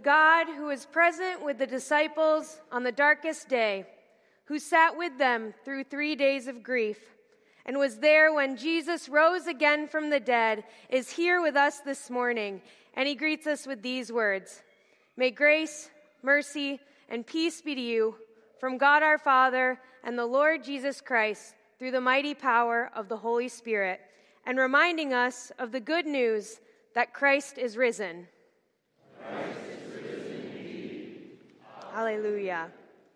God who was present with the disciples on the darkest day, who sat with them through 3 days of grief, and was there when Jesus rose again from the dead, is here with us this morning, and he greets us with these words: May grace, mercy, and peace be to you from God our Father and the Lord Jesus Christ through the mighty power of the Holy Spirit, and reminding us of the good news that Christ is risen. Christ is risen indeed. Hallelujah.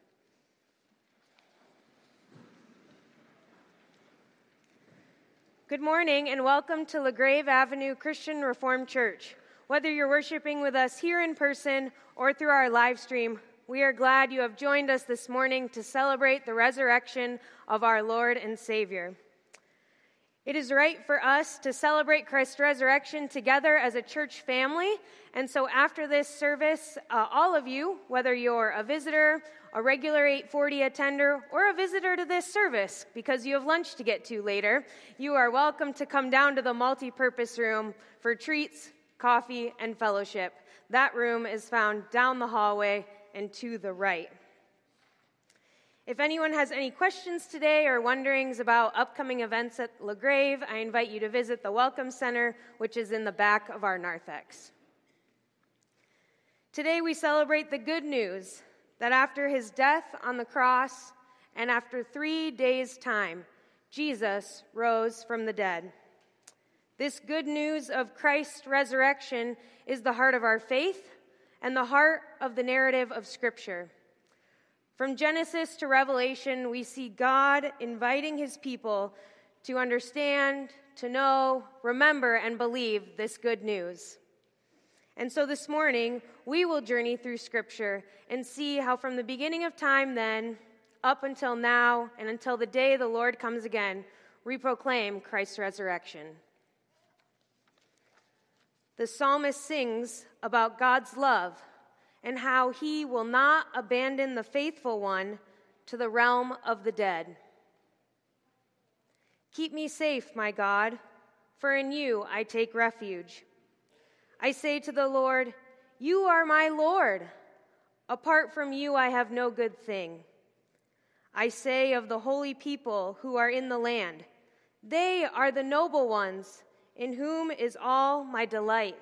Good morning and welcome to LaGrave Avenue Christian Reformed Church. Whether you're worshiping with us here in person or through our live stream, we are glad you have joined us this morning to celebrate the resurrection of our Lord and Savior. It is right for us to celebrate Christ's resurrection together as a church family, and so after this service, all of you, whether you're a visitor, a regular 840 attender, or a visitor to this service because you have lunch to get to later, you are welcome to come down to the multi-purpose room for treats, coffee, and fellowship. That room is found down the hallway and to the right. If anyone has any questions today or wonderings about upcoming events at LaGrave, I invite you to visit the Welcome Center, which is in the back of our narthex. Today we celebrate the good news that after his death on the cross and after 3 days' time, Jesus rose from the dead. This good news of Christ's resurrection is the heart of our faith and the heart of the narrative of Scripture. From Genesis to Revelation, we see God inviting his people to understand, to know, remember, and believe this good news. And so this morning, we will journey through Scripture and see how from the beginning of time then, up until now, and until the day the Lord comes again, we proclaim Christ's resurrection. The psalmist sings about God's love and how he will not abandon the faithful one to the realm of the dead. Keep me safe, my God, for in you I take refuge. I say to the Lord, you are my Lord. Apart from you I have no good thing. I say of the holy people who are in the land, they are the noble ones, in whom is all my delight.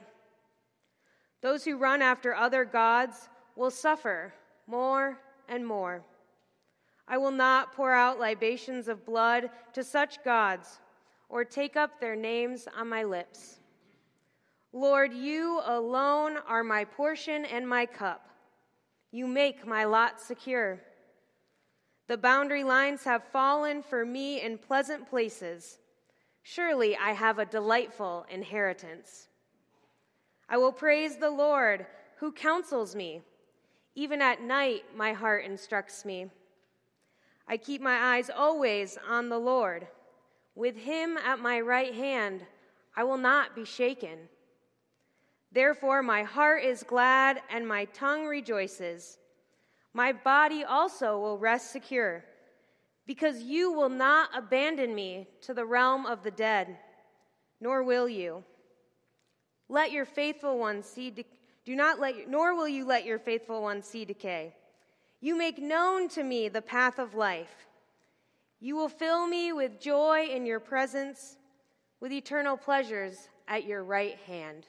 Those who run after other gods will suffer more and more. I will not pour out libations of blood to such gods or take up their names on my lips. Lord, you alone are my portion and my cup. You make my lot secure. The boundary lines have fallen for me in pleasant places. Surely I have a delightful inheritance. I will praise the Lord who counsels me. Even at night, my heart instructs me. I keep my eyes always on the Lord. With him at my right hand, I will not be shaken. Therefore, my heart is glad and my tongue rejoices. My body also will rest secure, because you will not abandon me to the realm of the dead, nor will you. Let your faithful ones see nor will you let your faithful ones see decay. You make known to me the path of life. You will fill me with joy in your presence, with eternal pleasures at your right hand.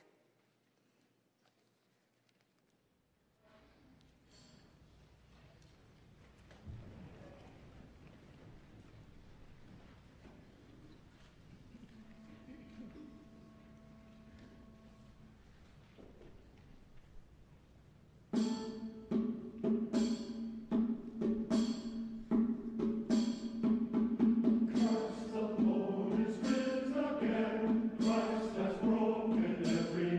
Christ the Lord is risen again. Christ has broken every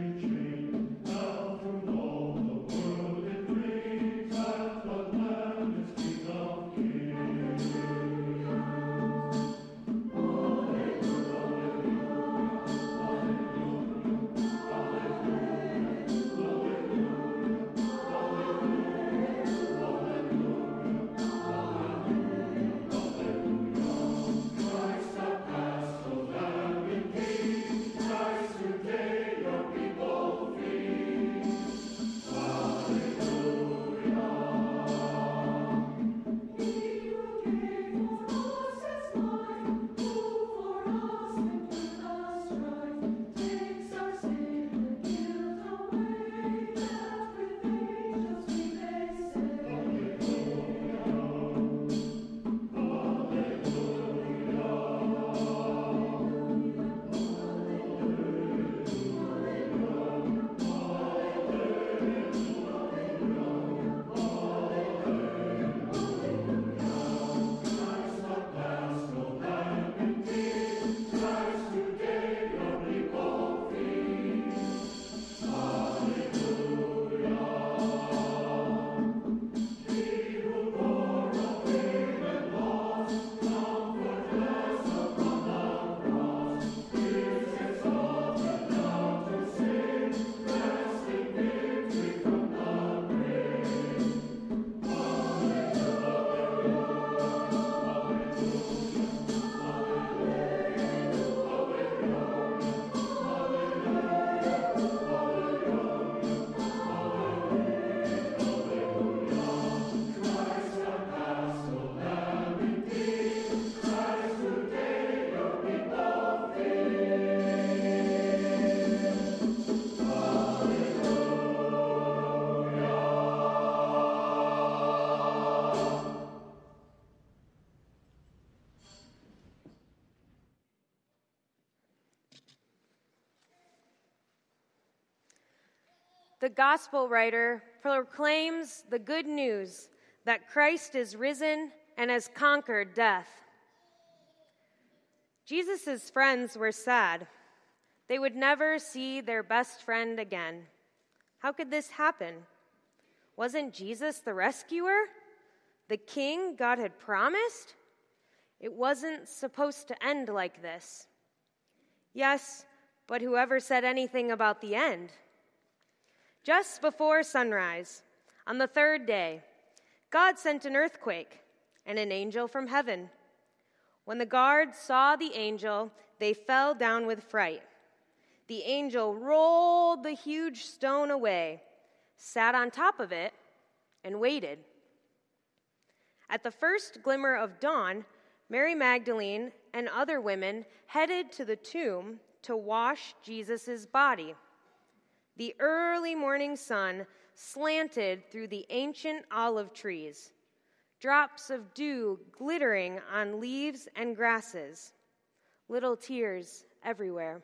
the gospel writer proclaims the good news that Christ is risen and has conquered death. Jesus' friends were sad. They would never see their best friend again. How could this happen? Wasn't Jesus the rescuer? The king God had promised? It wasn't supposed to end like this. Yes, but whoever said anything about the end? Just before sunrise, on the third day, God sent an earthquake and an angel from heaven. When the guards saw the angel, they fell down with fright. The angel rolled the huge stone away, sat on top of it, and waited. At the first glimmer of dawn, Mary Magdalene and other women headed to the tomb to wash Jesus' body. The early morning sun slanted through the ancient olive trees, drops of dew glittering on leaves and grasses, little tears everywhere.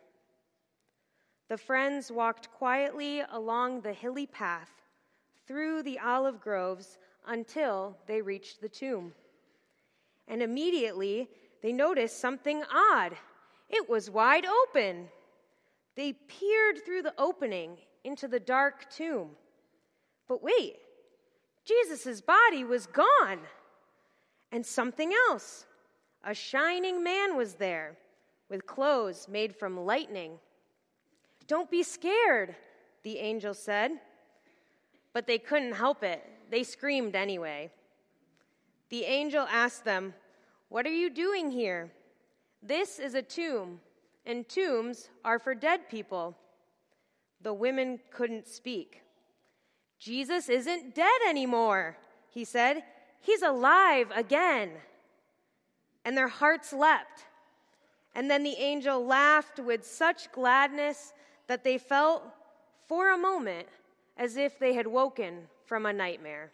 The friends walked quietly along the hilly path through the olive groves until they reached the tomb. And immediately they noticed something odd. It was wide open. They peered through the opening into the dark tomb. But wait, Jesus' body was gone. And something else. A shining man was there with clothes made from lightning. "Don't be scared," the angel said. But they couldn't help it. They screamed anyway. The angel asked them, "What are you doing here? This is a tomb, and tombs are for dead people." The women couldn't speak. "Jesus isn't dead anymore," he said. "He's alive again." And their hearts leapt. And then the angel laughed with such gladness that they felt, for a moment, as if they had woken from a nightmare.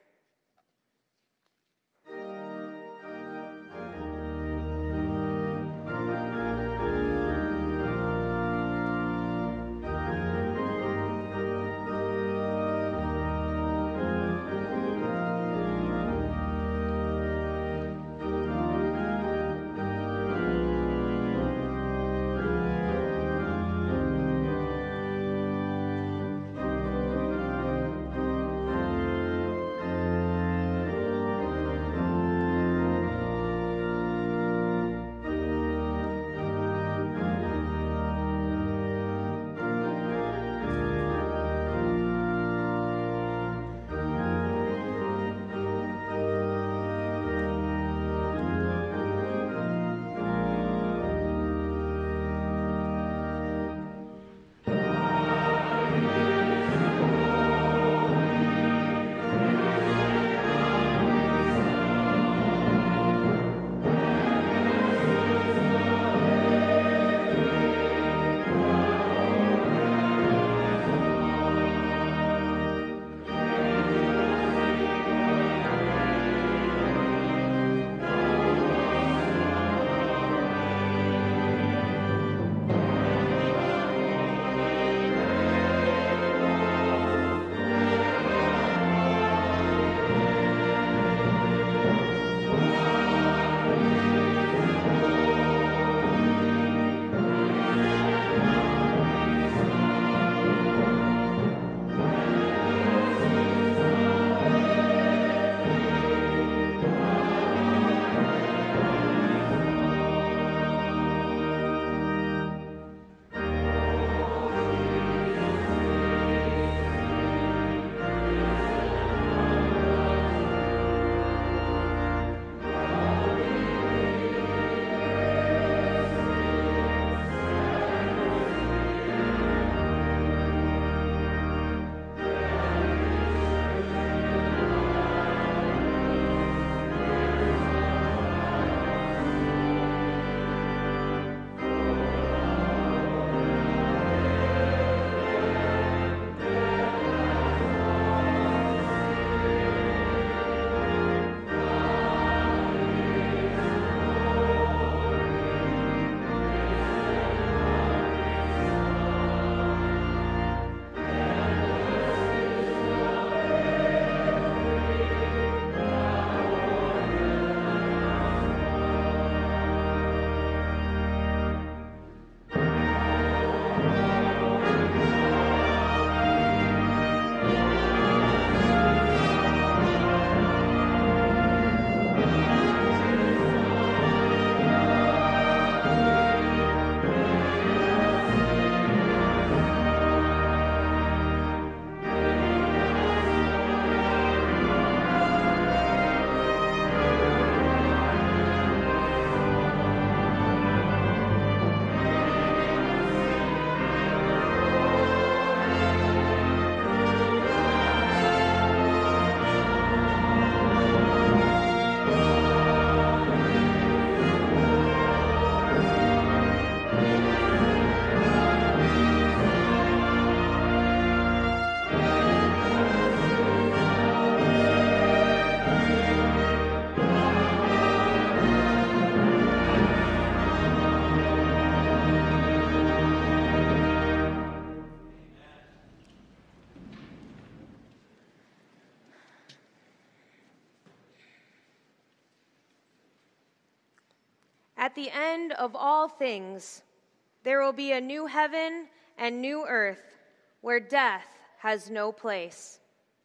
At the end of all things, there will be a new heaven and new earth where death has no place.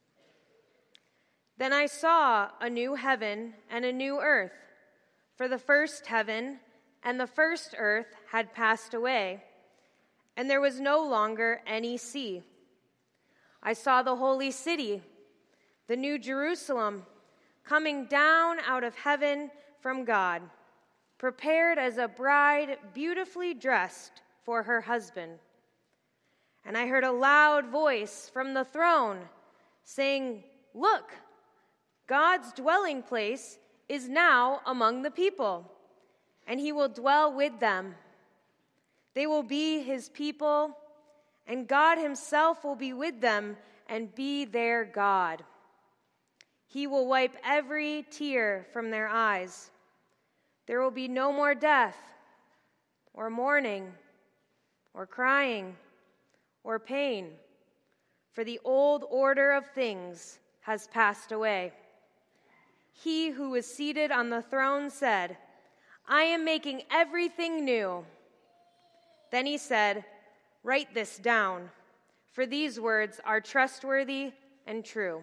Then I saw a new heaven and a new earth, for the first heaven and the first earth had passed away, and there was no longer any sea. I saw the holy city, the new Jerusalem, coming down out of heaven from God, prepared as a bride beautifully dressed for her husband. And I heard a loud voice from the throne saying, "Look, God's dwelling place is now among the people, and he will dwell with them. They will be his people, and God himself will be with them and be their God. He will wipe every tear from their eyes. There will be no more death, or mourning, or crying, or pain, for the old order of things has passed away." He who was seated on the throne said, "I am making everything new." Then he said, "Write this down, for these words are trustworthy and true."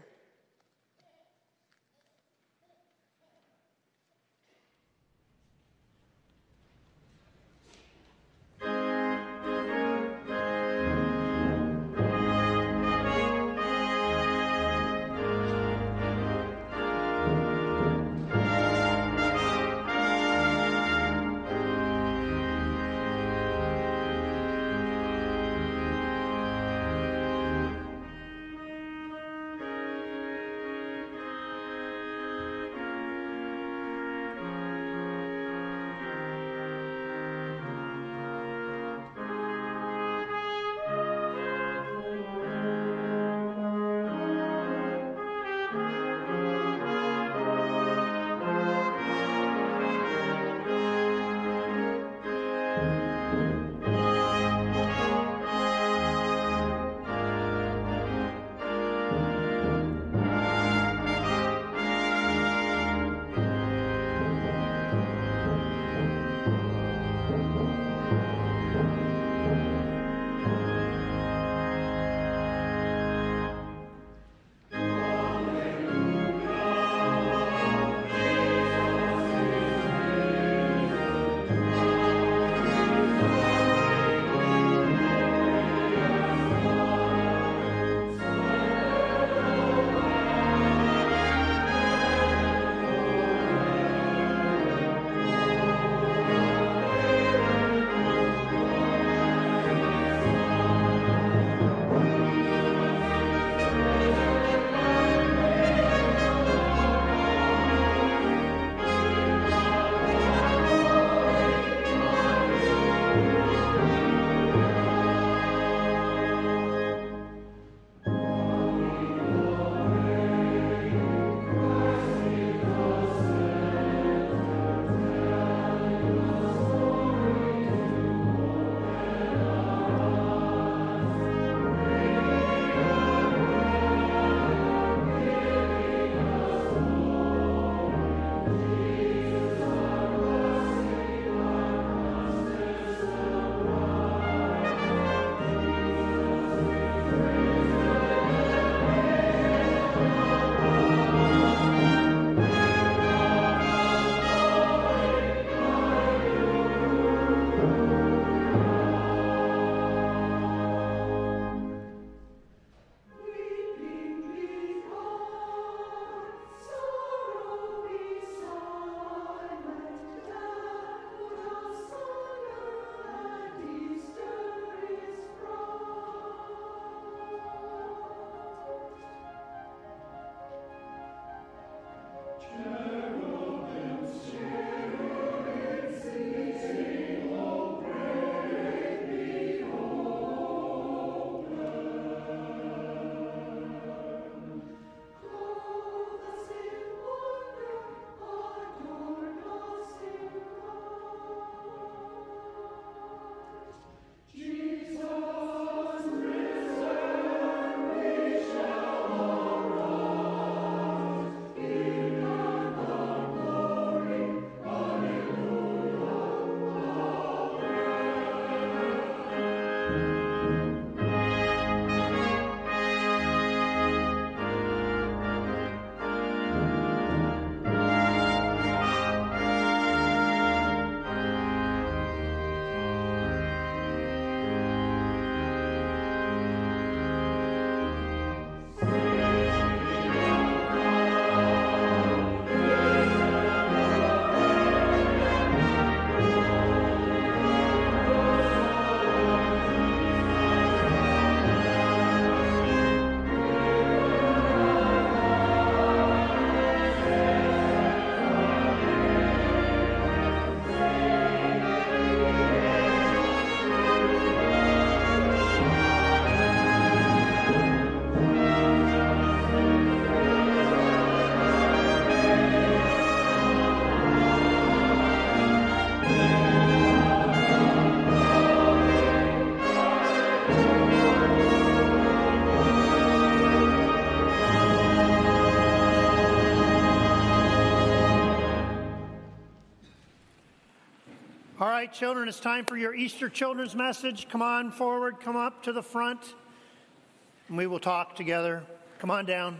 right, children, it's time for your Easter children's message. Come on forward, come up to the front, and we will talk together. Come on down.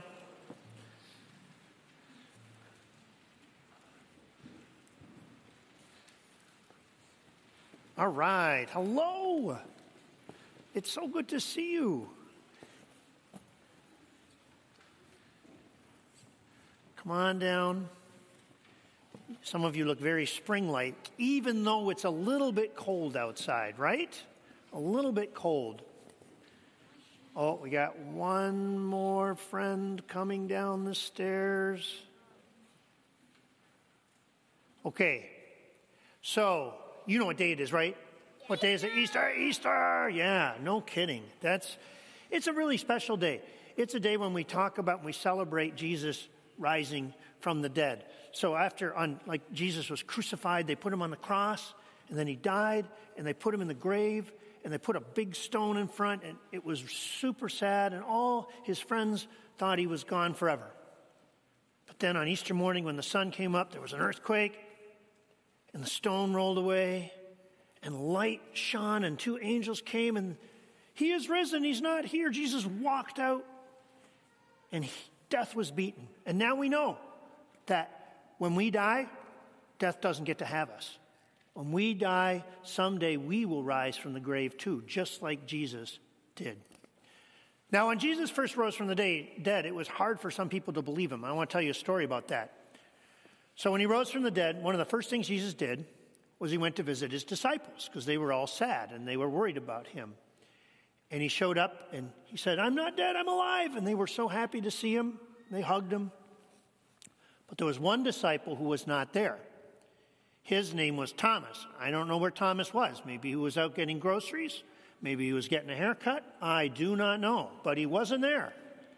All right, hello. It's so good to see you. Come on down. Some of you look very spring-like, even though it's a little bit cold outside, right? A little bit cold. Oh, we got one more friend coming down the stairs. Okay, so you know what day it is, right? What day is it? Easter, Easter. Yeah, no kidding. It's a really special day. It's a day when we talk about and we celebrate Jesus rising from the dead. So like Jesus was crucified, they put him on the cross, and then he died, and they put him in the grave, and they put a big stone in front, and it was super sad, and all his friends thought he was gone forever. But then on Easter morning, when the sun came up, there was an earthquake, and the stone rolled away, and light shone, and two angels came, and he is risen, he's not here. Jesus walked out, and death was beaten. And now we know that when we die, death doesn't get to have us. When we die, someday we will rise from the grave too, just like Jesus did. Now, when Jesus first rose from the dead, it was hard for some people to believe him. I want to tell you a story about that. So when he rose from the dead, one of the first things Jesus did was he went to visit his disciples because they were all sad and they were worried about him. And he showed up and he said, "I'm not dead, I'm alive." And they were so happy to see him. They hugged him. But there was one disciple who was not there. His name was Thomas. I don't know where Thomas was. Maybe he was out getting groceries. Maybe he was getting a haircut. I do not know. But he wasn't there.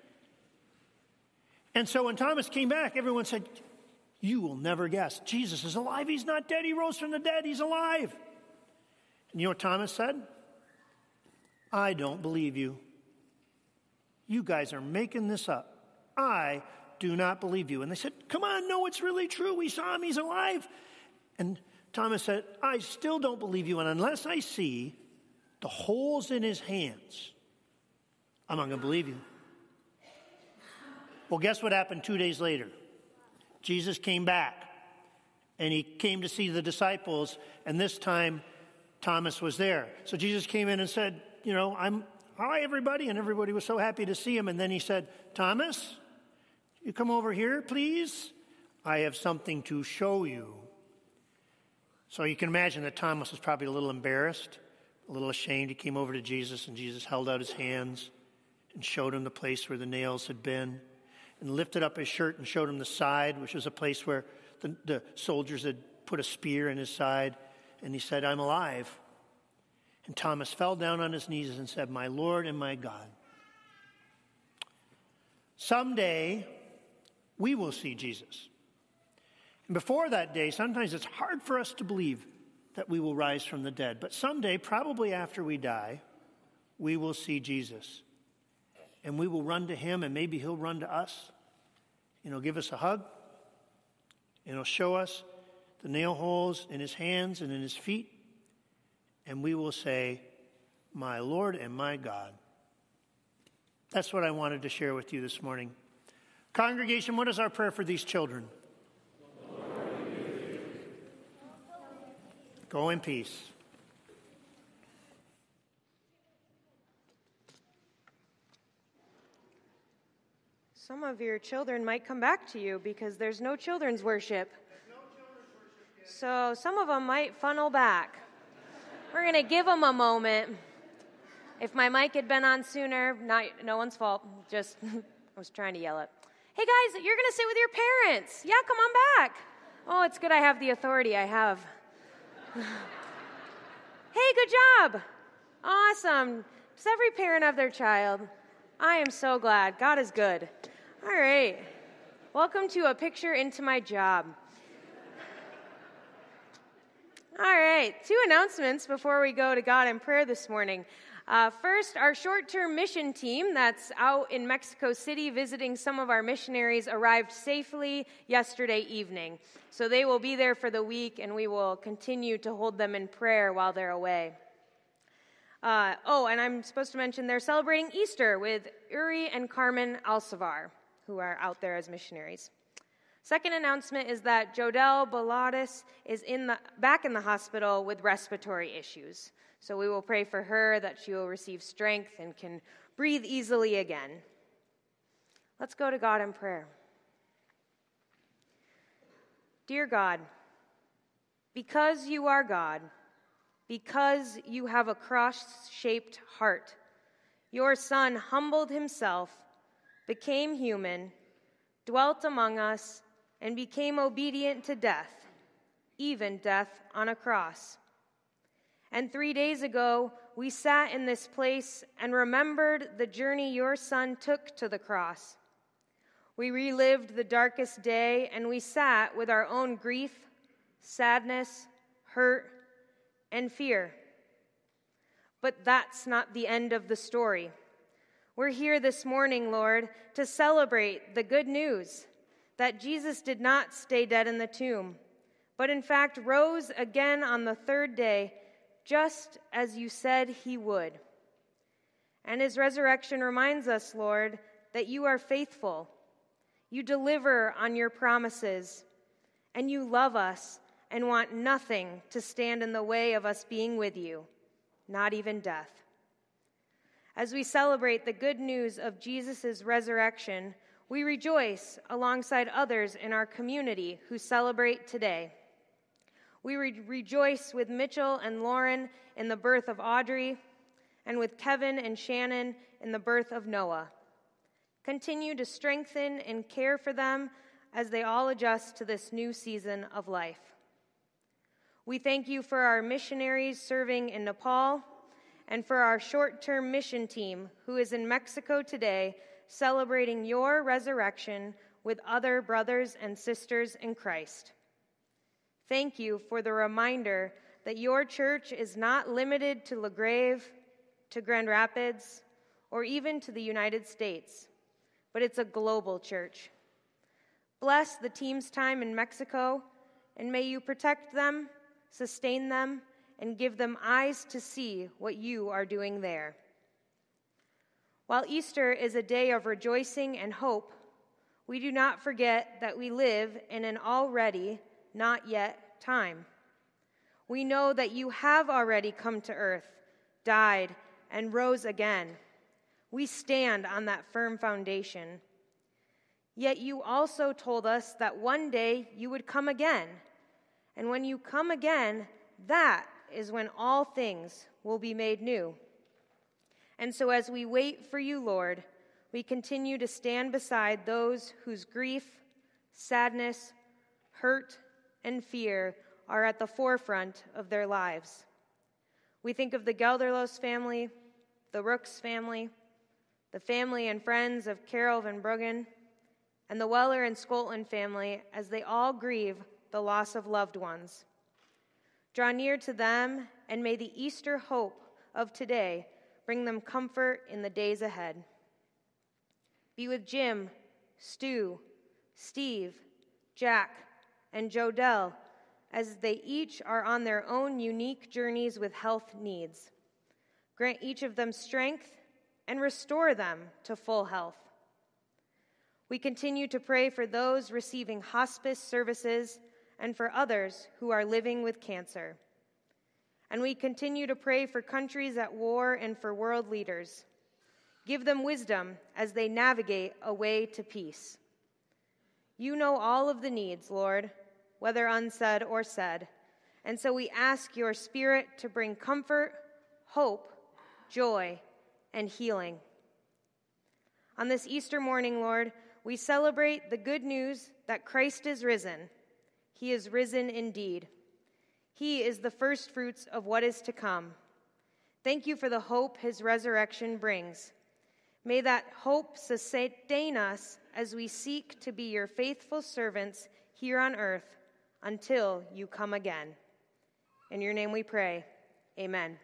And so when Thomas came back, everyone said, "You will never guess. Jesus is alive. He's not dead. He rose from the dead. He's alive." And you know what Thomas said? "I don't believe you. You guys are making this up. I do not believe you." And they said, "Come on, no, it's really true. We saw him. He's alive." And Thomas said, "I still don't believe you. And unless I see the holes in his hands, I'm not going to believe you." Well, guess what happened 2 days later? Jesus came back. And he came to see the disciples. And this time, Thomas was there. So Jesus came in and said, "Hi, everybody." And everybody was so happy to see him. And then he said, "Thomas, you come over here, please. I have something to show you." So you can imagine that Thomas was probably a little embarrassed, a little ashamed. He came over to Jesus, and Jesus held out his hands and showed him the place where the nails had been, and lifted up his shirt and showed him the side, which was a place where the soldiers had put a spear in his side. And he said, "I'm alive." And Thomas fell down on his knees and said, "My Lord and my God." Someday, we will see Jesus. And before that day, sometimes it's hard for us to believe that we will rise from the dead. But someday, probably after we die, we will see Jesus. And we will run to him, and maybe he'll run to us. And he'll give us a hug. And he'll show us the nail holes in his hands and in his feet. And we will say, "My Lord and my God." That's what I wanted to share with you this morning. Congregation, what is our prayer for these children? Go in peace. Some of your children might come back to you because there's no children's worship. So some of them might funnel back. We're going to give them a moment. If my mic had been on sooner, no one's fault. Just I was trying to yell it. "Hey guys, you're going to sit with your parents. Yeah, come on back." Oh, it's good I have the authority I have. Hey, good job. Awesome. Does every parent have their child? I am so glad. God is good. All right. Welcome to A Picture Into My Job. All right, 2 announcements before we go to God in prayer this morning. First, our short-term mission team that's out in Mexico City visiting some of our missionaries arrived safely yesterday evening. So they will be there for the week, and we will continue to hold them in prayer while they're away. And I'm supposed to mention they're celebrating Easter with Uri and Carmen Alcivar, who are out there as missionaries. Second announcement is that Jodelle Baladas is back in the hospital with respiratory issues. So we will pray for her that she will receive strength and can breathe easily again. Let's go to God in prayer. Dear God, because you are God, because you have a cross-shaped heart, your Son humbled himself, became human, dwelt among us, and became obedient to death, even death on a cross. And 3 days ago, we sat in this place and remembered the journey your Son took to the cross. We relived the darkest day, and we sat with our own grief, sadness, hurt, and fear. But that's not the end of the story. We're here this morning, Lord, to celebrate the good news that Jesus did not stay dead in the tomb, but in fact rose again on the 3rd day, just as you said he would. And his resurrection reminds us, Lord, that you are faithful, you deliver on your promises, and you love us and want nothing to stand in the way of us being with you, not even death. As we celebrate the good news of Jesus' resurrection, we rejoice alongside others in our community who celebrate today. We rejoice with Mitchell and Lauren in the birth of Audrey, and with Kevin and Shannon in the birth of Noah. Continue to strengthen and care for them as they all adjust to this new season of life. We thank you for our missionaries serving in Nepal, and for our short-term mission team who is in Mexico today, celebrating your resurrection with other brothers and sisters in Christ. Thank you for the reminder that your church is not limited to LaGrave, to Grand Rapids, or even to the United States, but it's a global church. Bless the team's time in Mexico, and may you protect them, sustain them, and give them eyes to see what you are doing there. While Easter is a day of rejoicing and hope, we do not forget that we live in an already, not yet time. We know that you have already come to earth, died, and rose again. We stand on that firm foundation. Yet you also told us that one day you would come again. And when you come again, that is when all things will be made new. And so as we wait for you, Lord, we continue to stand beside those whose grief, sadness, hurt, and fear are at the forefront of their lives. We think of the Gelderlos family, the Rooks family, the family and friends of Carol Van Bruggen, and the Weller and Scotland family as they all grieve the loss of loved ones. Draw near to them, and may the Easter hope of today bring them comfort in the days ahead. Be with Jim, Stu, Steve, Jack, and Jodelle as they each are on their own unique journeys with health needs. Grant each of them strength and restore them to full health. We continue to pray for those receiving hospice services and for others who are living with cancer. And we continue to pray for countries at war and for world leaders. Give them wisdom as they navigate a way to peace. You know all of the needs, Lord, whether unsaid or said, and so we ask your Spirit to bring comfort, hope, joy, and healing. On this Easter morning, Lord, we celebrate the good news that Christ is risen. He is risen indeed. He is the first fruits of what is to come. Thank you for the hope his resurrection brings. May that hope sustain us as we seek to be your faithful servants here on earth until you come again. In your name we pray. Amen.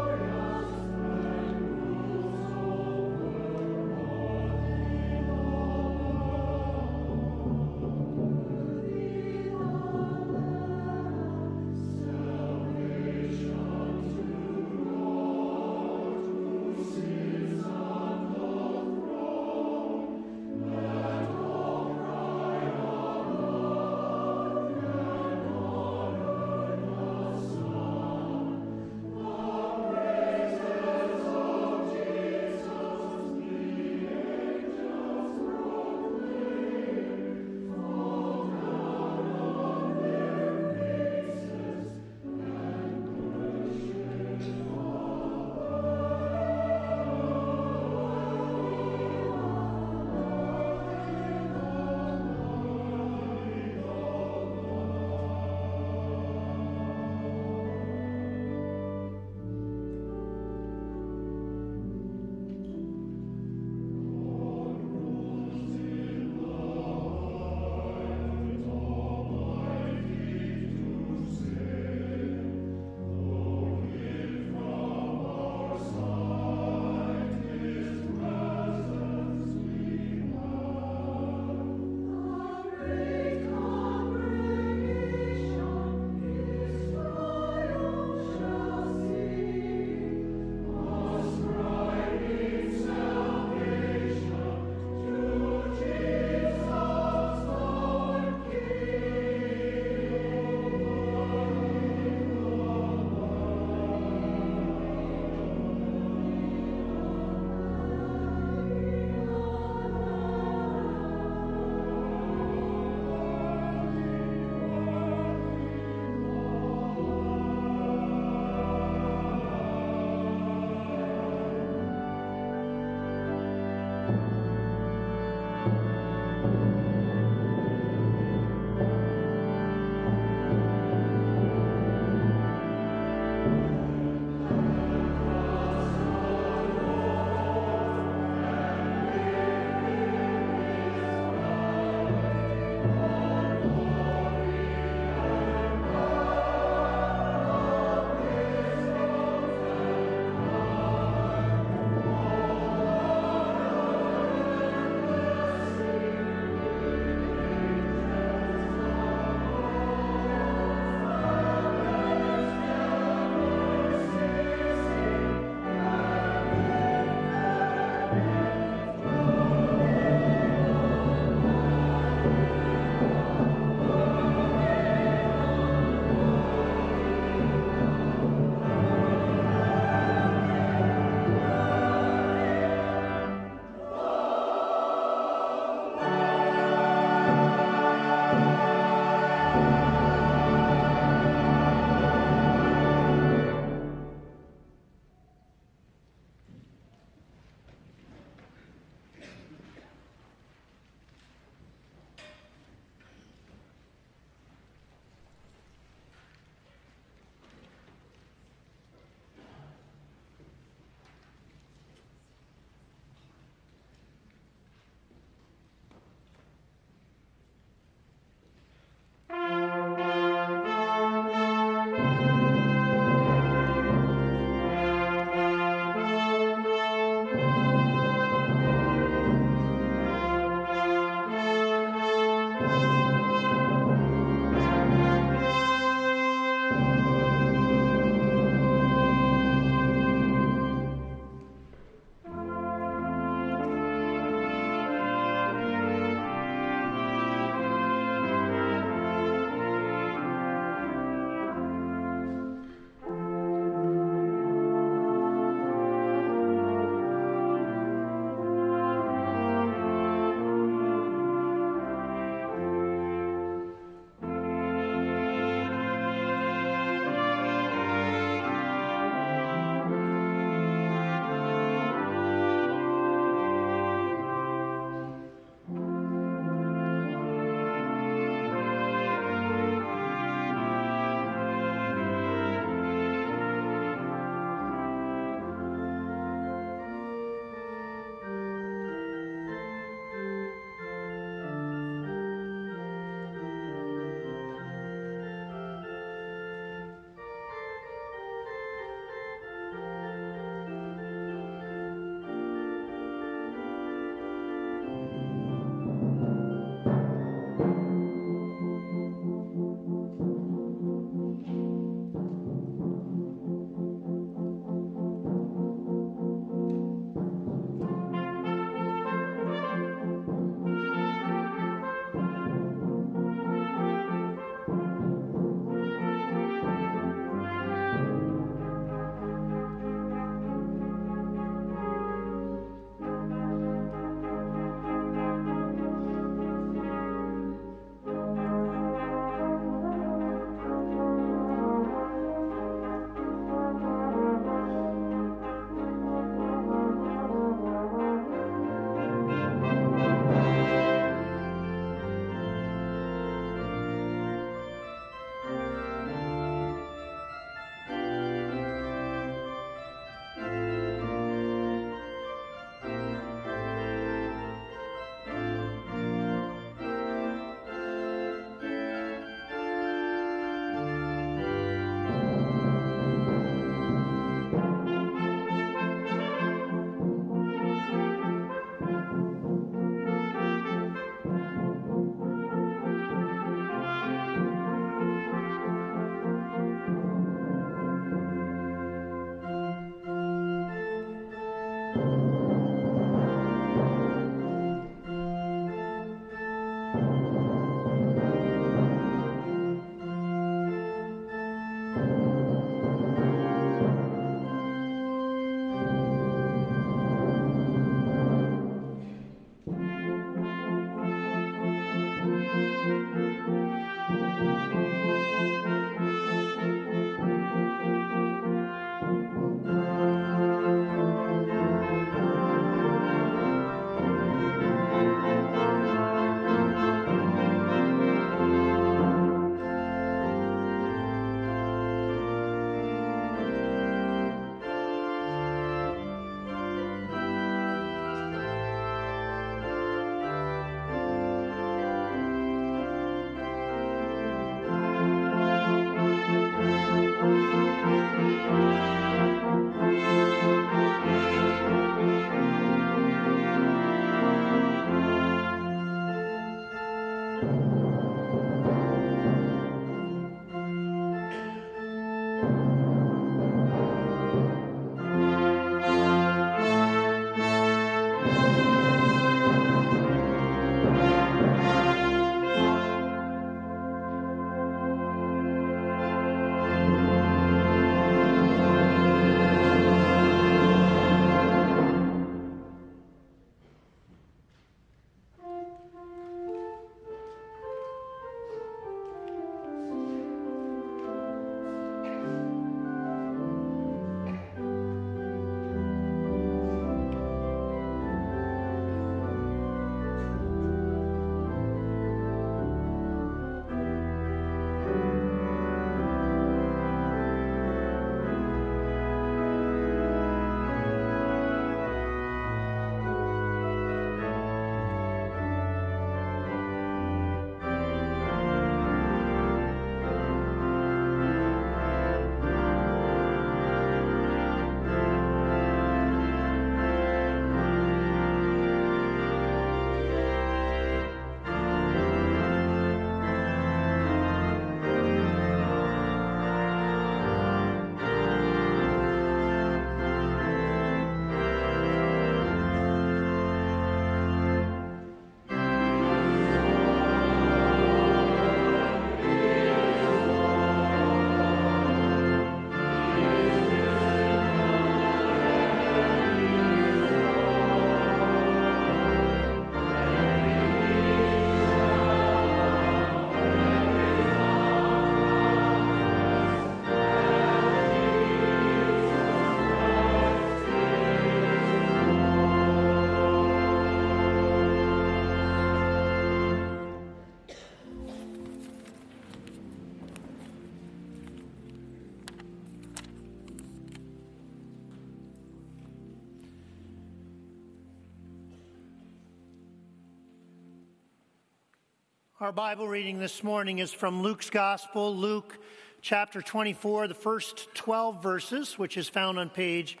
Our Bible reading this morning is from Luke's Gospel, Luke chapter 24, the first 12 verses, which is found on page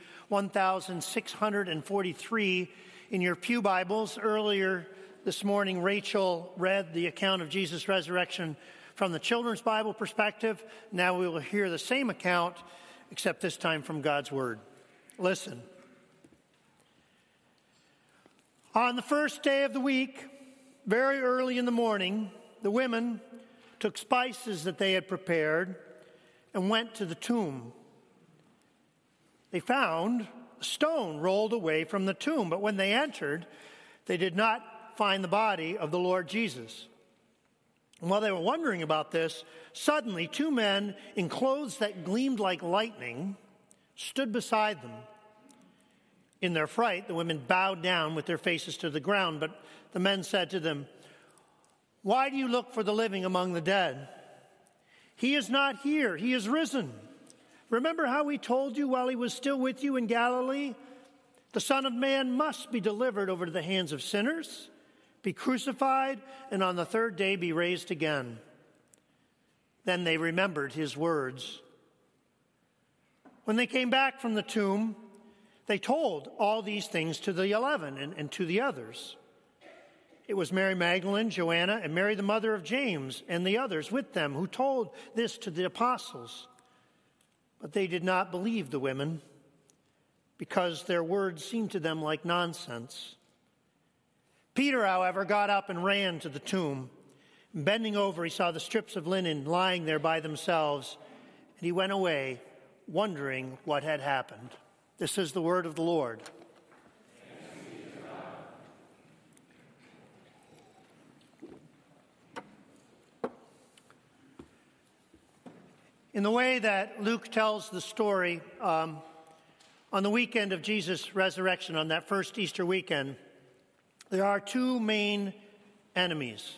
1643 in your pew Bibles. Earlier this morning, Rachel read the account of Jesus' resurrection from the children's Bible perspective. Now we will hear the same account, except this time from God's Word. Listen. On the first day of the week, very early in the morning, the women took spices that they had prepared and went to the tomb. They found a stone rolled away from the tomb, but when they entered, they did not find the body of the Lord Jesus. And while they were wondering about this, suddenly 2 men in clothes that gleamed like lightning stood beside them. In their fright, the women bowed down with their faces to the ground, but the men said to them, "Why do you look for the living among the dead? He is not here, he is risen. Remember how he told you while he was still with you in Galilee? The Son of Man must be delivered over to the hands of sinners, be crucified, and on the 3rd day be raised again." Then they remembered his words. When they came back from the tomb, they told all these things to the 11 and to the others. It was Mary Magdalene, Joanna, and Mary the mother of James, and the others with them who told this to the apostles. But they did not believe the women, because their words seemed to them like nonsense. Peter, however, got up and ran to the tomb. Bending over, he saw the strips of linen lying there by themselves, and he went away, wondering what had happened. This is the word of the Lord. In the way that Luke tells the story, on the weekend of Jesus' resurrection, on that first Easter weekend, there are two main enemies.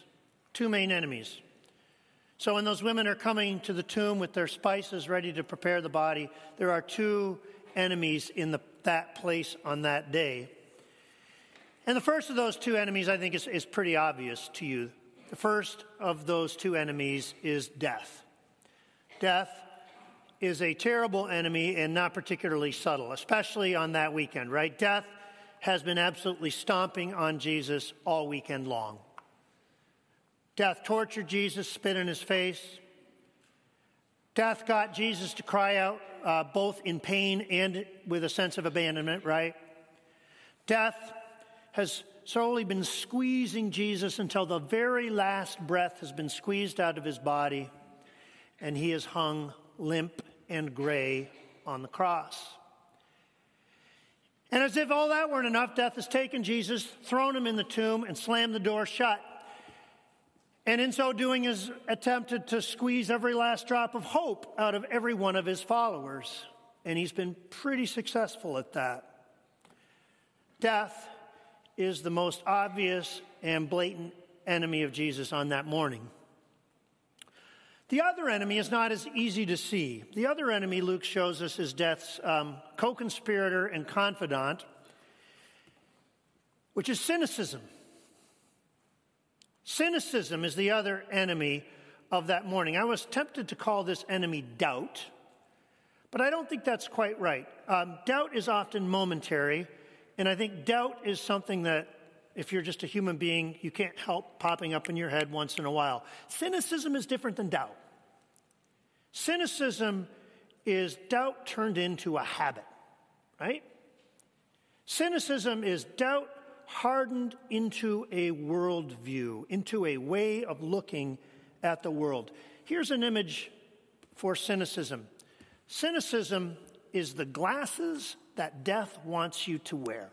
So when those women are coming to the tomb with their spices ready to prepare the body, there are 2 enemies in that place on that day. And the first of those 2 enemies, I think, is pretty obvious to you. The first of those 2 enemies is death. Death is a terrible enemy and not particularly subtle, especially on that weekend, right? Death has been absolutely stomping on Jesus all weekend long. Death tortured Jesus, spit in his face. Death got Jesus to cry out both in pain and with a sense of abandonment, right? Death has slowly been squeezing Jesus until the very last breath has been squeezed out of his body, and he is hung limp and gray on the cross. And as if all that weren't enough, death has taken Jesus, thrown him in the tomb, and slammed the door shut. And in so doing has attempted to squeeze every last drop of hope out of every one of his followers. And he's been pretty successful at that. Death is the most obvious and blatant enemy of Jesus on that morning. The other enemy is not as easy to see. The other enemy Luke shows us is death's co-conspirator and confidant, which is cynicism. Cynicism is the other enemy of that morning. I was tempted to call this enemy doubt, but I don't think that's quite right. Doubt is often momentary, and I think doubt is something that, if you're just a human being, you can't help popping up in your head once in a while. Cynicism is different than doubt. Cynicism is doubt turned into a habit, right? Cynicism is doubt hardened into a worldview, into a way of looking at the world. Here's an image for cynicism. Cynicism is the glasses that death wants you to wear.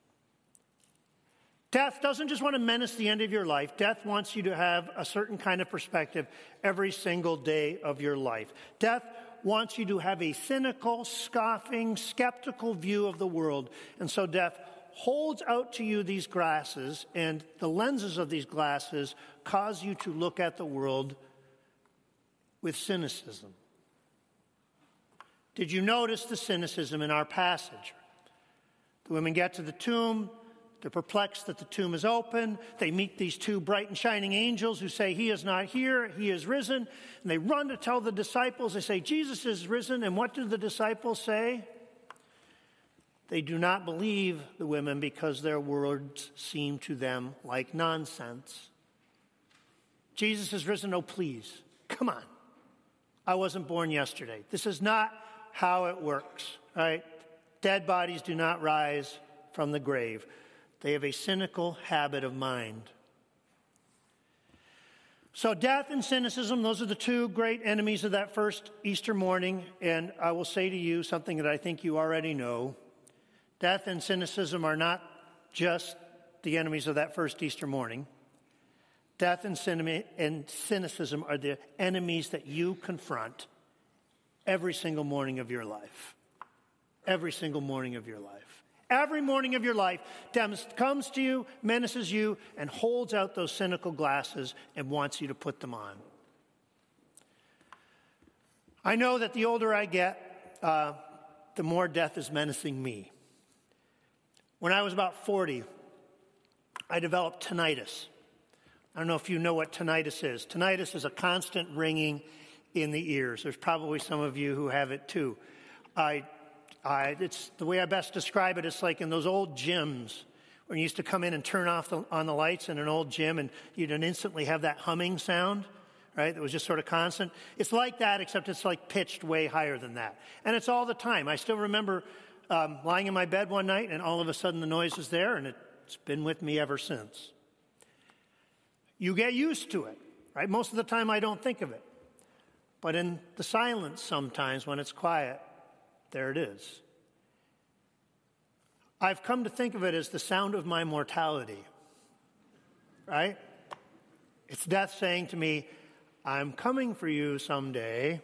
Death doesn't just want to menace the end of your life. Death wants you to have a certain kind of perspective every single day of your life. Death wants you to have a cynical, scoffing, skeptical view of the world. And so death holds out to you these glasses, and the lenses of these glasses cause you to look at the world with cynicism. Did you notice the cynicism in our passage? The women get to the tomb. They're perplexed that the tomb is open. They meet these two bright and shining angels who say, he is not here, he is risen. And they run to tell the disciples. They say, Jesus is risen. And what do the disciples say? They do not believe the women because their words seem to them like nonsense. Jesus is risen. Oh, please, come on. I wasn't born yesterday. This is not how it works, right? Dead bodies do not rise from the grave. They have a cynical habit of mind. So death and cynicism, those are the two great enemies of that first Easter morning. And I will say to you something that I think you already know. Death and cynicism are not just the enemies of that first Easter morning. Death and cynicism are the enemies that you confront every single morning of your life. Every single morning of your life. Every morning of your life, death comes to you, menaces you, and holds out those cynical glasses and wants you to put them on. I know that the older I get, the more death is menacing me. When I was about 40, I developed tinnitus. I don't know if you know what tinnitus is. Tinnitus is a constant ringing in the ears. There's probably some of you who have it too. It's the way I best describe it. It's like in those old gyms when you used to come in and turn off on the lights in an old gym, and you'd instantly have that humming sound, right? That was just sort of constant. It's like that, except it's like pitched way higher than that, and it's all the time. I still remember lying in my bed one night, and all of a sudden the noise is there, and it's been with me ever since. You get used to it, right? Most of the time I don't think of it, but in the silence sometimes when it's quiet, there it is. I've come to think of it as the sound of my mortality, right? It's death saying to me, I'm coming for you someday.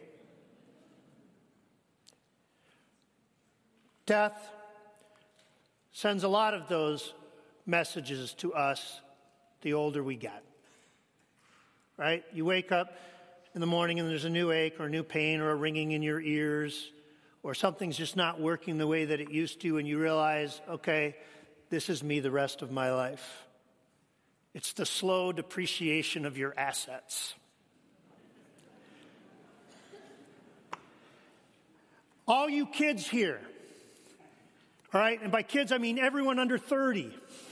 Death sends a lot of those messages to us the older we get, right? You wake up in the morning and there's a new ache or a new pain or a ringing in your ears, or something's just not working the way that it used to, and you realize, okay, this is me the rest of my life. It's the slow depreciation of your assets. All you kids here, all right, and by kids I mean everyone under 30.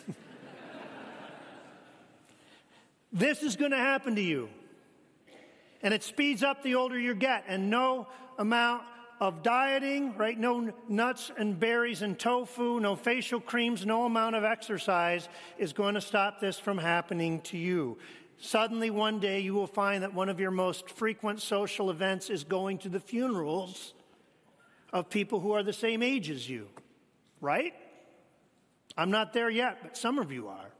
This is going to happen to you. And it speeds up the older you get, and no amount of dieting, right? No nuts and berries and tofu, no facial creams, no amount of exercise is going to stop this from happening to you. Suddenly one day you will find that one of your most frequent social events is going to the funerals of people who are the same age as you, right? I'm not there yet, but some of you are.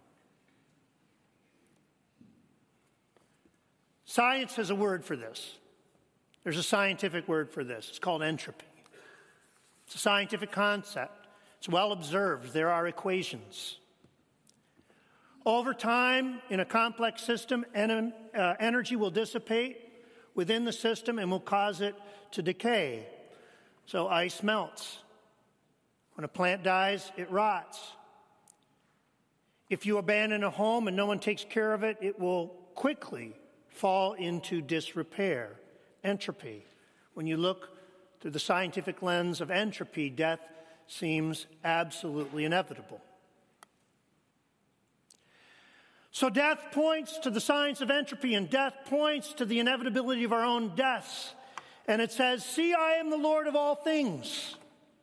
Science has a word for this. There's a scientific word for this. It's called entropy. It's a scientific concept. It's well observed. There are equations. Over time, in a complex system, energy will dissipate within the system and will cause it to decay. So ice melts. When a plant dies, it rots. If you abandon a home and no one takes care of it, it will quickly fall into disrepair. Entropy. When you look through the scientific lens of entropy, death seems absolutely inevitable. So death points to the science of entropy, and death points to the inevitability of our own deaths. And it says, see, I am the Lord of all things.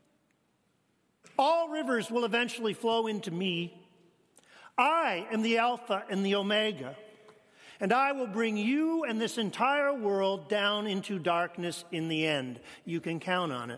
All rivers will eventually flow into me. I am the Alpha and the Omega. And I will bring you and this entire world down into darkness in the end. You can count on it.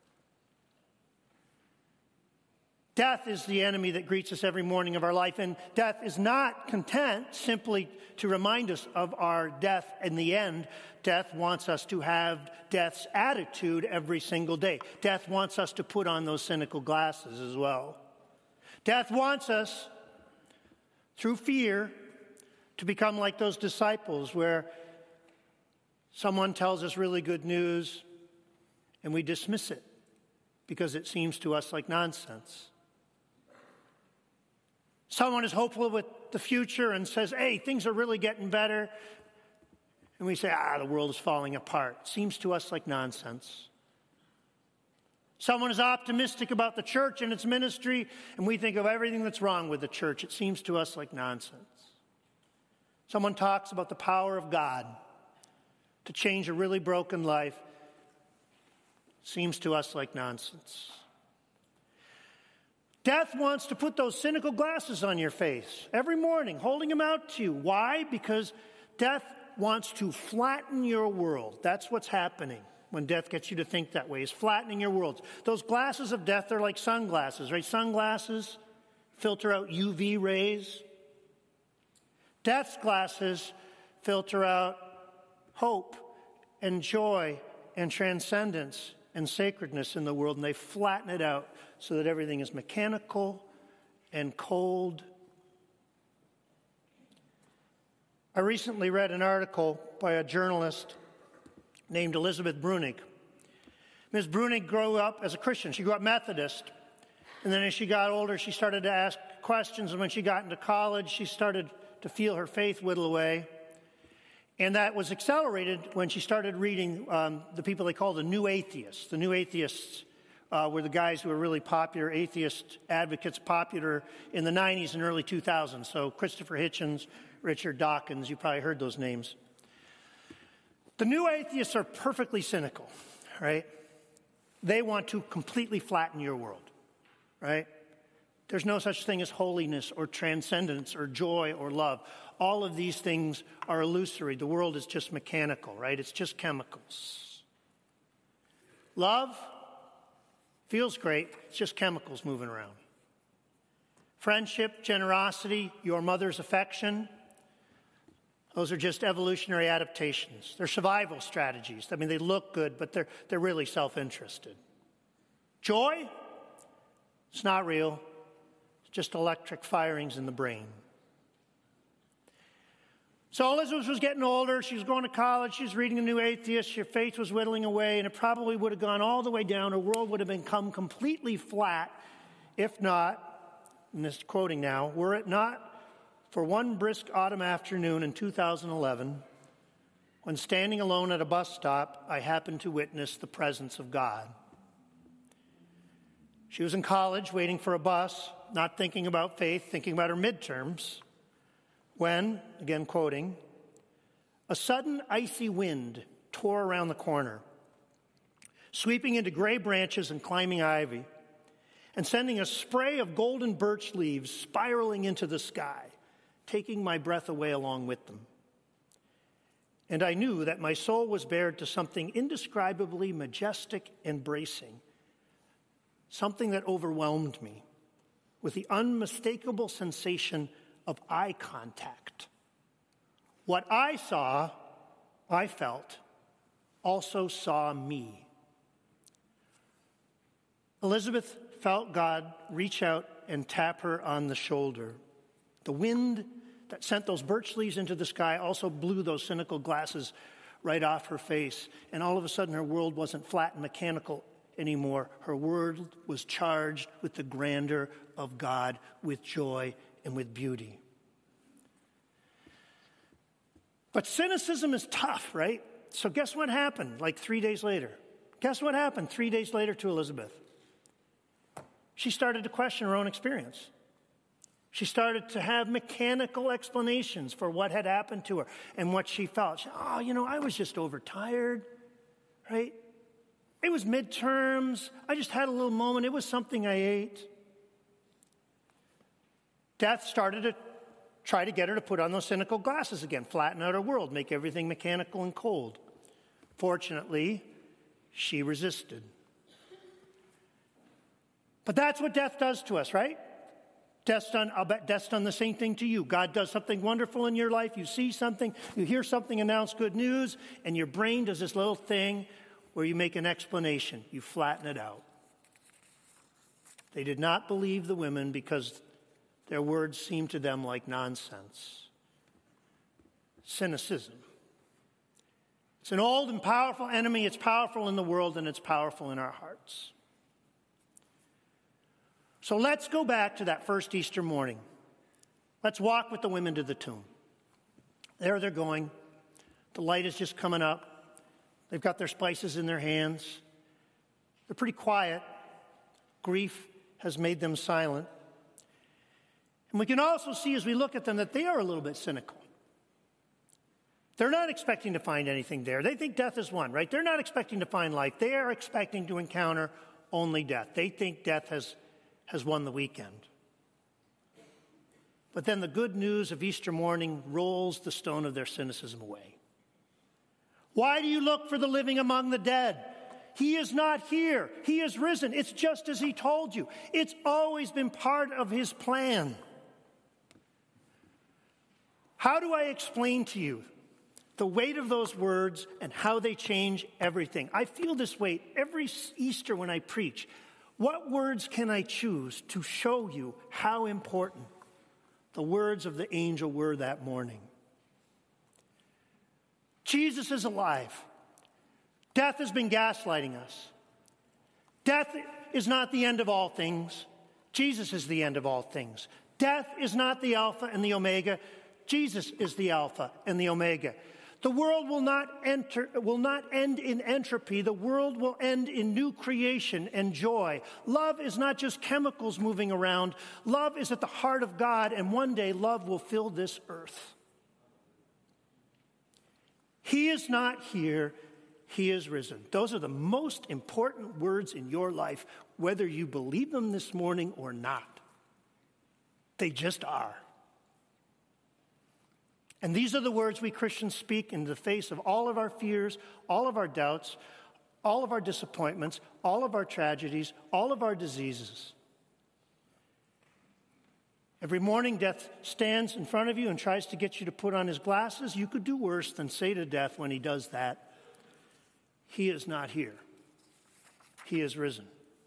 Death is the enemy that greets us every morning of our life. And death is not content simply to remind us of our death in the end. Death wants us to have death's attitude every single day. Death wants us to put on those cynical glasses as well. Death wants us, through fear, to become like those disciples where someone tells us really good news and we dismiss it because it seems to us like nonsense. Someone is hopeful with the future and says, hey, things are really getting better. And we say, the world is falling apart. Seems to us like nonsense. Someone is optimistic about the church and its ministry, and we think of everything that's wrong with the church. It seems to us like nonsense. Someone talks about the power of God to change a really broken life. Seems to us like nonsense. Death wants to put those cynical glasses on your face every morning, holding them out to you. Why? Because death wants to flatten your world. That's what's happening when death gets you to think that way, is flattening your world. Those glasses of death are like sunglasses, right? Sunglasses filter out UV rays. Death's glasses filter out hope and joy and transcendence and sacredness in the world, and they flatten it out so that everything is mechanical and cold. I recently read an article by a journalist named Elizabeth Bruenig. Ms. Bruenig grew up as a Christian. She grew up Methodist. And then as she got older, she started to ask questions. And when she got into college, she started to feel her faith whittle away. And that was accelerated when she started reading the people they call the New Atheists. The New Atheists were the guys who were really popular, atheist advocates, popular in the 90s and early 2000s. So Christopher Hitchens, Richard Dawkins, you probably heard those names. The New Atheists are perfectly cynical, right? They want to completely flatten your world, right? There's no such thing as holiness or transcendence or joy or love. All of these things are illusory. The world is just mechanical, right? It's just chemicals. Love feels great. It's just chemicals moving around. Friendship, generosity, your mother's affection, those are just evolutionary adaptations. They're survival strategies. I mean, they look good, but they're really self-interested. Joy? It's not real. It's just electric firings in the brain. So Elizabeth was getting older. She was going to college. She was reading The New Atheist. Her faith was whittling away, and it probably would have gone all the way down. Her world would have become completely flat, if not, and this is quoting now, were it not for one brisk autumn afternoon in 2011, when standing alone at a bus stop, I happened to witness the presence of God. She was in college waiting for a bus, not thinking about faith, thinking about her midterms, when, again quoting, a sudden icy wind tore around the corner, sweeping into gray branches and climbing ivy, and sending a spray of golden birch leaves spiraling into the sky, taking my breath away along with them. And I knew that my soul was bared to something indescribably majestic and bracing, something that overwhelmed me with the unmistakable sensation of eye contact. What I saw, I felt, also saw me. Elizabeth felt God reach out and tap her on the shoulder. The wind that sent those birch leaves into the sky also blew those cynical glasses right off her face. And all of a sudden, her world wasn't flat and mechanical anymore. Her world was charged with the grandeur of God, with joy and with beauty. But cynicism is tough, right? So guess what happened like 3 days later? Guess what happened 3 days later to Elizabeth? She started to question her own experience. She started to have mechanical explanations for what had happened to her and what she felt. I was just overtired, right? It was midterms. I just had a little moment. It was something I ate. Death started to try to get her to put on those cynical glasses again, flatten out her world, make everything mechanical and cold. Fortunately, she resisted. But that's what death does to us, right? I'll bet death's done the same thing to you. God does something wonderful in your life. You see something, you hear something announce good news, and your brain does this little thing where you make an explanation. You flatten it out. They did not believe the women because their words seemed to them like nonsense. Cynicism. It's an old and powerful enemy. It's powerful in the world, and it's powerful in our hearts. So let's go back to that first Easter morning. Let's walk with the women to the tomb. There they're going. The light is just coming up. They've got their spices in their hands. They're pretty quiet. Grief has made them silent. And we can also see as we look at them that they are a little bit cynical. They're not expecting to find anything there. They think death is won, right? They're not expecting to find life. They are expecting to encounter only death. They think death has won the weekend. But then the good news of Easter morning rolls the stone of their cynicism away. Why do you look for the living among the dead? He is not here. He is risen. It's just as he told you. It's always been part of his plan. How do I explain to you the weight of those words and how they change everything? I feel this weight every Easter when I preach. What words can I choose to show you how important the words of the angel were that morning? Jesus is alive. Death has been gaslighting us. Death is not the end of all things. Jesus is the end of all things. Death is not the Alpha and the Omega. Jesus is the Alpha and the Omega. The world will not end in entropy. The world will end in new creation and joy. Love is not just chemicals moving around. Love is at the heart of God, and one day love will fill this earth. He is not here. He is risen. Those are the most important words in your life, whether you believe them this morning or not. They just are. And these are the words we Christians speak in the face of all of our fears, all of our doubts, all of our disappointments, all of our tragedies, all of our diseases. Every morning, death stands in front of you and tries to get you to put on his glasses. You could do worse than say to death when he does that, he is not here. He is risen.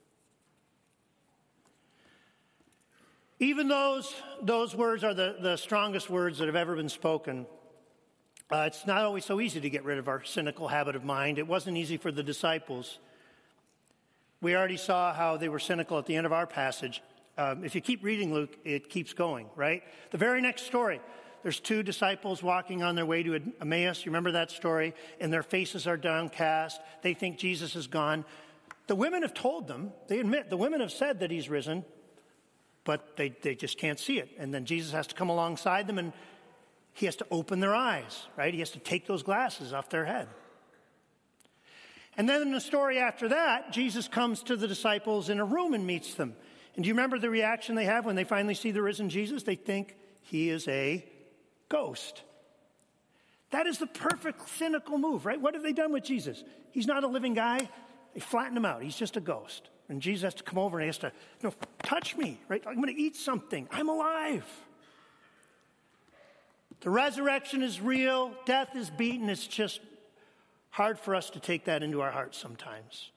Even those words are the strongest words that have ever been spoken. It's not always so easy to get rid of our cynical habit of mind. It wasn't easy for the disciples. We already saw how they were cynical at the end of our passage. If you keep reading Luke, it keeps going, right? The very next story, there's two disciples walking on their way to Emmaus. You remember that story? And their faces are downcast. They think Jesus is gone. The women have told them, they admit, the women have said that he's risen, but they just can't see it. And then Jesus has to come alongside them, and he has to open their eyes, right? He has to take those glasses off their head. And then in the story after that, Jesus comes to the disciples in a room and meets them. And do you remember the reaction they have when they finally see the risen Jesus? They think he is a ghost. That is the perfect cynical move, right? What have they done with Jesus? He's not a living guy. They flatten him out. He's just a ghost. And Jesus has to come over and he has to, touch me, right? I'm going to eat something. I'm alive. The resurrection is real. Death is beaten. It's just hard for us to take that into our hearts sometimes.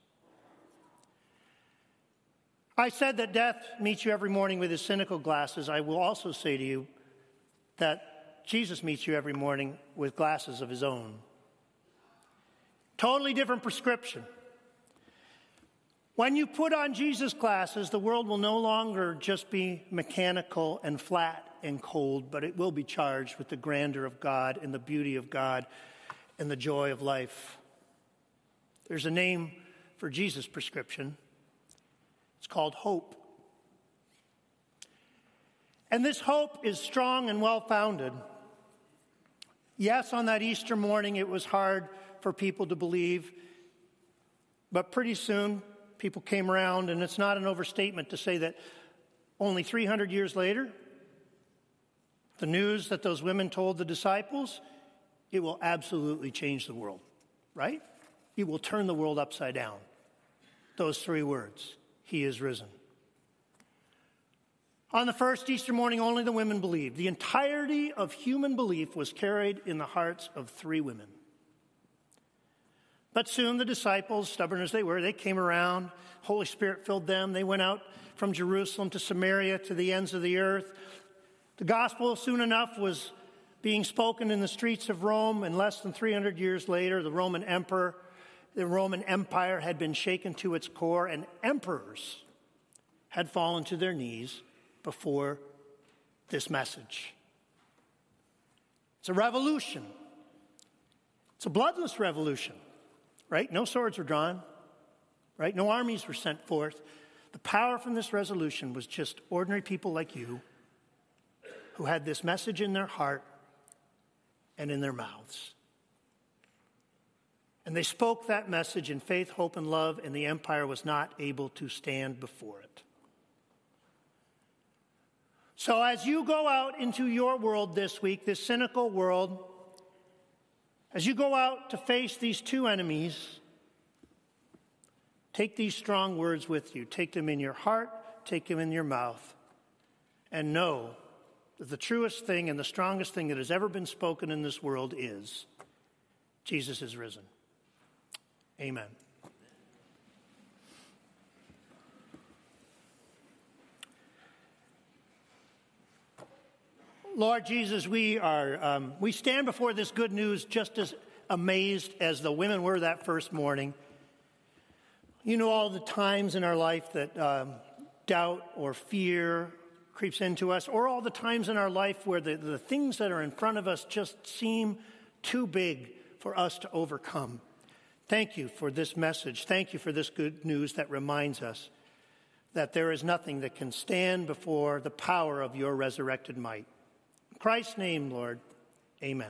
I said that death meets you every morning with his cynical glasses. I will also say to you that Jesus meets you every morning with glasses of his own. Totally different prescription. When you put on Jesus' glasses, the world will no longer just be mechanical and flat and cold, but it will be charged with the grandeur of God and the beauty of God and the joy of life. There's a name for Jesus' prescription. It's called hope. And this hope is strong and well-founded. Yes, on that Easter morning, it was hard for people to believe, but pretty soon, people came around, and it's not an overstatement to say that only 300 years later, the news that those women told the disciples, it will absolutely change the world, right? It will turn the world upside down. Those three words. He is risen. On the first Easter morning, only the women believed. The entirety of human belief was carried in the hearts of three women. But soon the disciples, stubborn as they were, they came around. Holy Spirit filled them. They went out from Jerusalem to Samaria to the ends of the earth. The gospel soon enough was being spoken in the streets of Rome, and less than 300 years later, the Roman Empire had been shaken to its core, and emperors had fallen to their knees before this message. It's a revolution. It's a bloodless revolution, right? No swords were drawn, right? No armies were sent forth. The power from this resolution was just ordinary people like you who had this message in their heart and in their mouths. And they spoke that message in faith, hope, and love, and the empire was not able to stand before it. So as you go out into your world this week, this cynical world, as you go out to face these two enemies, take these strong words with you. Take them in your heart, take them in your mouth, and know that the truest thing and the strongest thing that has ever been spoken in this world is Jesus is risen. Amen. Lord Jesus, we stand before this good news just as amazed as the women were that first morning. You know all the times in our life that doubt or fear creeps into us, or all the times in our life where the things that are in front of us just seem too big for us to overcome. Thank you for this message. Thank you for this good news that reminds us that there is nothing that can stand before the power of your resurrected might. In Christ's name, Lord, amen.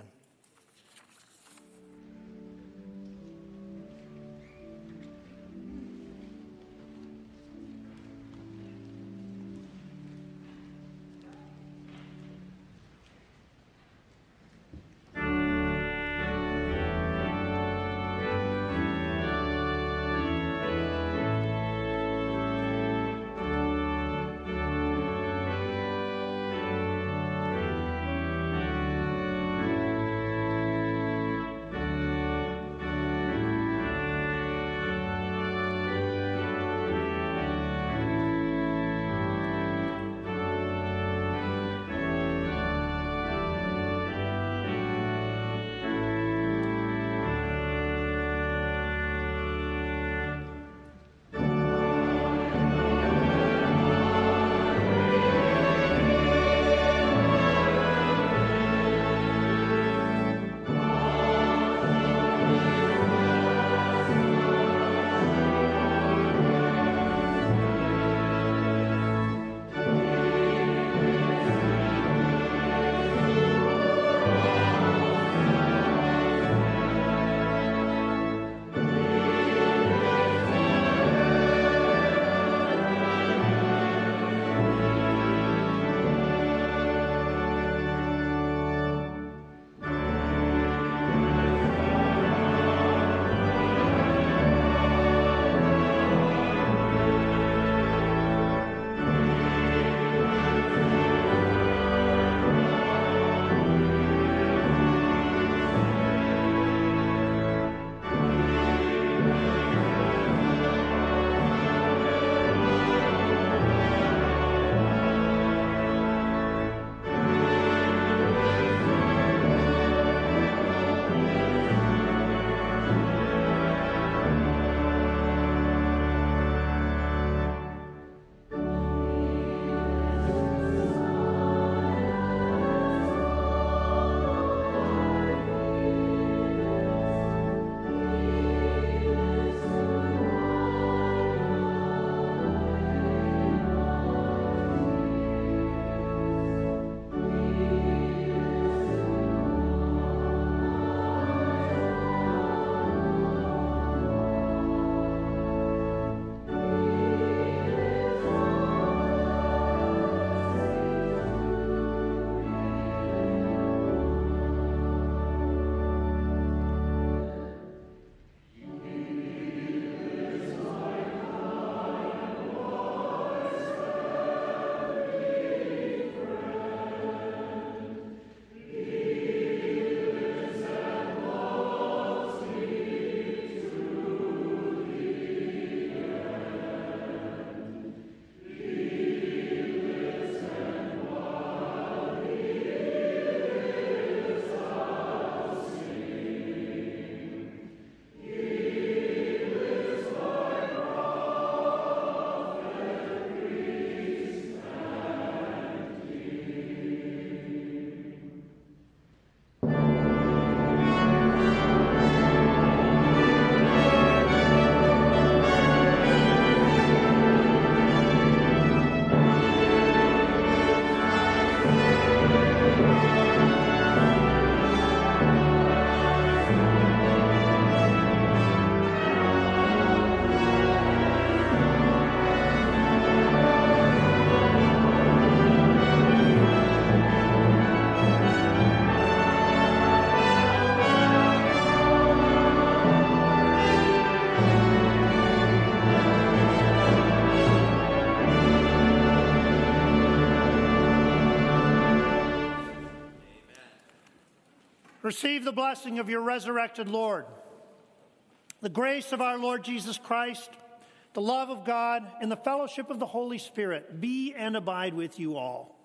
Receive the blessing of your resurrected Lord. The grace of our Lord Jesus Christ, the love of God, and the fellowship of the Holy Spirit be and abide with you all.